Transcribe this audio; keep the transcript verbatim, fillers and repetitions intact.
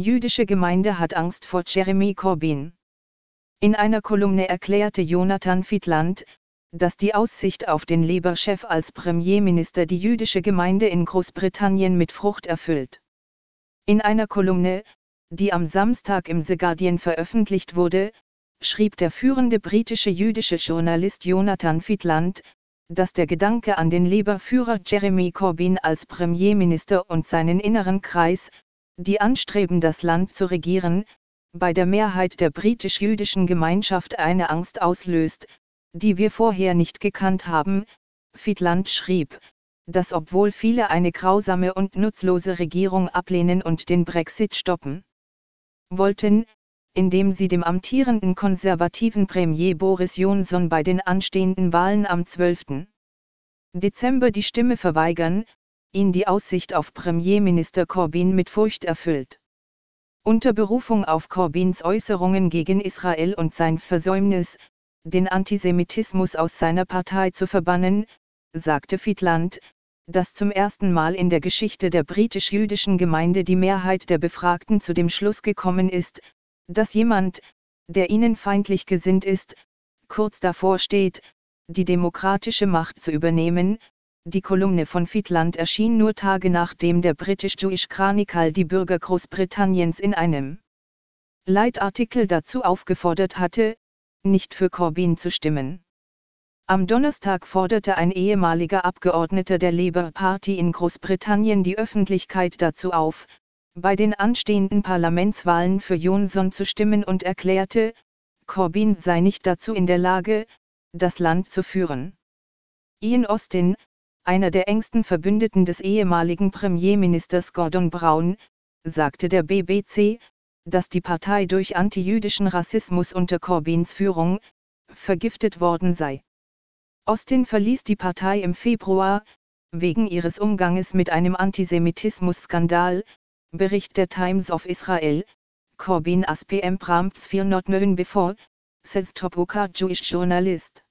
Jüdische Gemeinde hat Angst vor Jeremy Corbyn. In einer Kolumne erklärte Jonathan Fiedland, dass die Aussicht auf den Labour-Chef als Premierminister die jüdische Gemeinde in Großbritannien mit Frucht erfüllt. In einer Kolumne, die am Samstag im The Guardian veröffentlicht wurde, schrieb der führende britische jüdische Journalist Jonathan Fiedland, dass der Gedanke an den Labour-Führer Jeremy Corbyn als Premierminister und seinen inneren Kreis, die anstreben, das Land zu regieren, bei der Mehrheit der britisch-jüdischen Gemeinschaft eine Angst auslöst, die wir vorher nicht gekannt haben. Fiedland schrieb, dass obwohl viele eine grausame und nutzlose Regierung ablehnen und den Brexit stoppen wollten, indem sie dem amtierenden konservativen Premier Boris Johnson bei den anstehenden Wahlen am zwölften Dezember die Stimme verweigern, ihn die Aussicht auf Premierminister Corbyn mit Furcht erfüllt. Unter Berufung auf Corbyns Äußerungen gegen Israel und sein Versäumnis, den Antisemitismus aus seiner Partei zu verbannen, sagte Fiedland, dass zum ersten Mal in der Geschichte der britisch-jüdischen Gemeinde die Mehrheit der Befragten zu dem Schluss gekommen ist, dass jemand, der ihnen feindlich gesinnt ist, kurz davor steht, die demokratische Macht zu übernehmen. Die Kolumne von Fiedland erschien nur Tage nachdem der British Jewish Chronicle die Bürger Großbritanniens in einem Leitartikel dazu aufgefordert hatte, nicht für Corbyn zu stimmen. Am Donnerstag forderte ein ehemaliger Abgeordneter der Labour Party in Großbritannien die Öffentlichkeit dazu auf, bei den anstehenden Parlamentswahlen für Johnson zu stimmen und erklärte, Corbyn sei nicht dazu in der Lage, das Land zu führen. Ian Austin, einer der engsten Verbündeten des ehemaligen Premierministers Gordon Brown, sagte der B B C, dass die Partei durch antijüdischen Rassismus unter Corbyns Führung vergiftet worden sei. Austin verließ die Partei im Februar, wegen ihres Umganges mit einem Antisemitismus-Skandal, Bericht der Times of Israel. Corbyn as P M prompts fear not known before, says top U K Jewish journalist.